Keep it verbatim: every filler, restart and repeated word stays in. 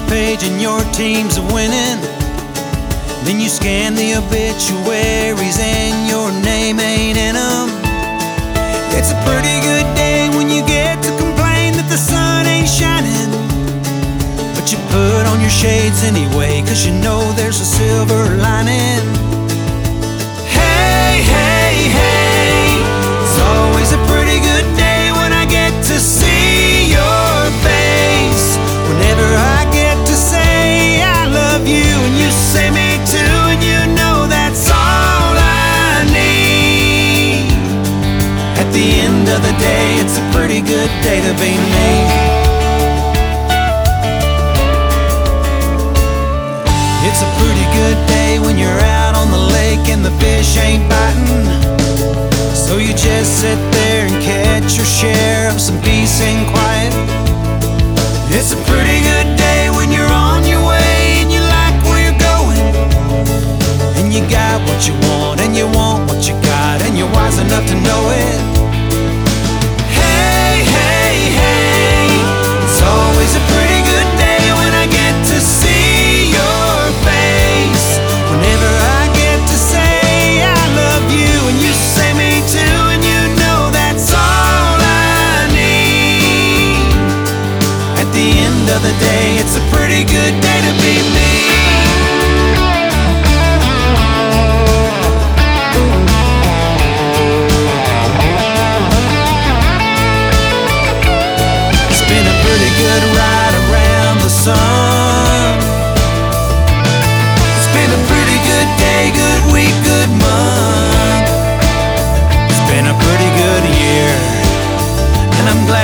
page and your team's winning. Then you scan the obituaries and your name ain't in them. It's a pretty good day when you get to complain that the sun ain't shining, but you put on your shades anyway, 'cause you know there's a silver lining. Hey, hey, hey, it's always a pretty good day when I get to see your face. Whenever I get to say I love you and you say me too, and you know that's all I need. At the end of the day, it's a pretty good day to be me. It's a pretty good day when you're out on the lake and the fish ain't biting, so you just sit there and catch your share of some peace and quiet. It's a pretty good day when you're on your way and you like where you're going, and you got what you want and you want what you got, and you're wise enough to know it. Hey, hey, hey, it's always a pretty good day when I get to see your face. Whenever I get to say I love you and you say me too, and you know that's all I need. At the end of the day, it's a pretty good day to be me. It's been a pretty good ride around the sun. It's been a pretty good day, good week, good month. It's been a pretty good year, and I'm glad